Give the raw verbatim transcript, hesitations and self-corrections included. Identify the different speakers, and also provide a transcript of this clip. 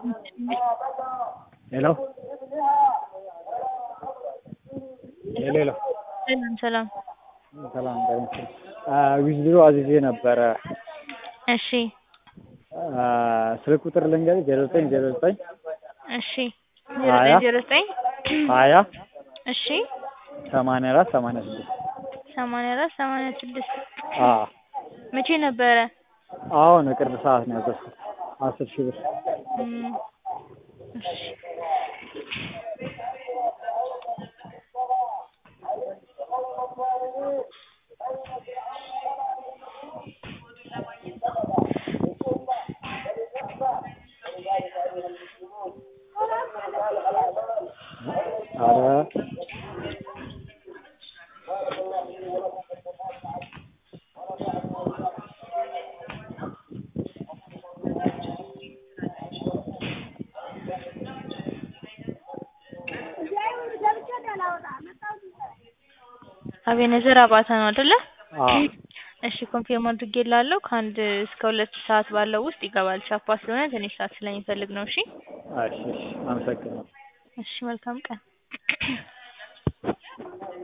Speaker 1: ሄሎ ሄሎ
Speaker 2: ሰላም ሰላም
Speaker 1: ሰላም እንደምን ዊዝድሮ አዝዤ ነበረ።
Speaker 2: እሺ
Speaker 1: ስልክ ቁጥር ልንገርህ ዜሮ ዘጠኝ ዜሮ ዘጠኝ
Speaker 2: እሺ ዜሮ
Speaker 1: ሀያ
Speaker 2: ዘጠኝ ዜሮ ዘጠኝ
Speaker 1: ሀያ
Speaker 2: እሺ
Speaker 1: ሰማንያ አራት ሰማንያ ስድስት
Speaker 2: ሰማንያ አራት ሰማንያ ስድስት
Speaker 1: አዎ
Speaker 2: መቼ ነበረ?
Speaker 1: አሁን ቅርብ ሰዓት ነው ያዘዝኩት አስር ሺህ ብር።
Speaker 2: እም እሺ
Speaker 1: ኧረ
Speaker 2: አቤኔዘር አባተ ነው አይደለ?
Speaker 1: አዎ
Speaker 2: እሺ ኮንፊርም አድርጌልሃለሁ ከአንድ እስከ ሁለት ሰዓት ባለው ውስጥ ይገባል። ቻፓ ስለሆነ ትንሽ ሰዓት ስለሚፈልግ ነው። እሺ
Speaker 1: እሺ እሺ አመሰግናለሁ።
Speaker 2: እሺ መልካም ቀን